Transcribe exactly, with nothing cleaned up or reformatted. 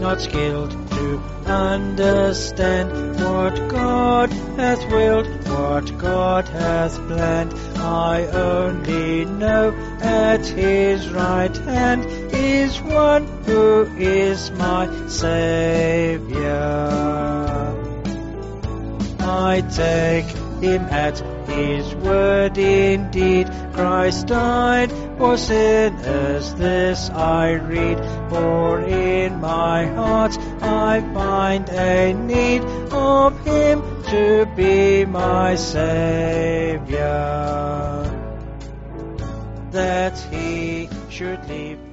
not skilled to understand what God hath willed, what God hath planned. I only know at his right hand is one who is my Saviour. I take him at his word indeed. Christ died for sinners, this I read. For in my heart I find a need of him to be my Saviour, that he should leave